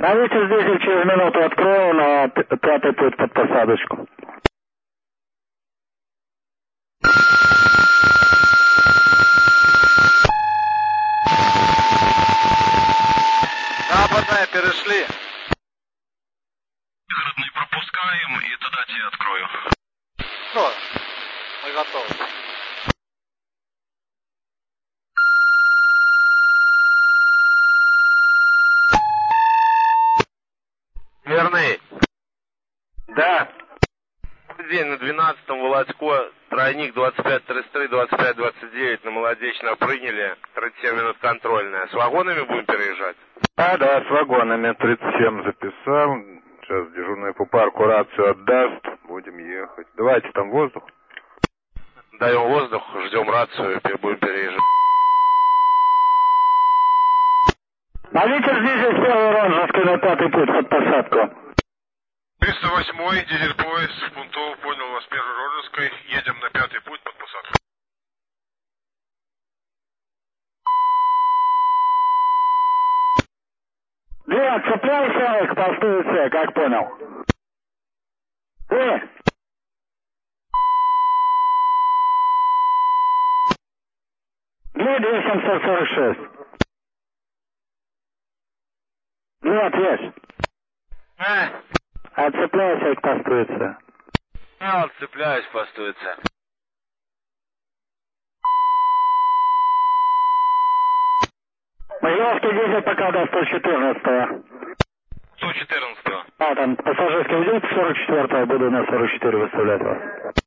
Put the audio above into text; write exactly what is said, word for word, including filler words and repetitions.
А ветер дизель через минуту открою на п- пятый путь под посадочку. Западная, перешли. Пригородный пропускаем и тогда тебе открою. Что? Мы готовы. Верный. Да. День на двенадцатом Володько, тройник двадцать пять тридцать три, двадцать пять двадцать девять на Молодечно приняли, тридцать семь минут контрольная. С вагонами будем переезжать? А, да, с вагонами тридцать семь записал. Сейчас дежурный по парку рацию отдаст. Будем ехать. Давайте там воздух. Даем воздух, ждем рацию, и будем переезжать. А ветер дизель с первой Ранжевской на пятый путь под посадку. триста восьмой дизель поезд в Пунтово, понял вас, первой Рожеской. Едем на пятый путь под посадку. Две, цепляйся к посту С, как понял? Э! Две, две семьсот сорок шесть. Нет, есть. Э, Отцепляйся к посту С. я отцепляюсь, постуется. Могилевский дизель пока до сто четырнадцатого. сто четырнадцатого. А, там пассажирский уйдет, сорок четвертого буду на сорок четыре выставлять вас.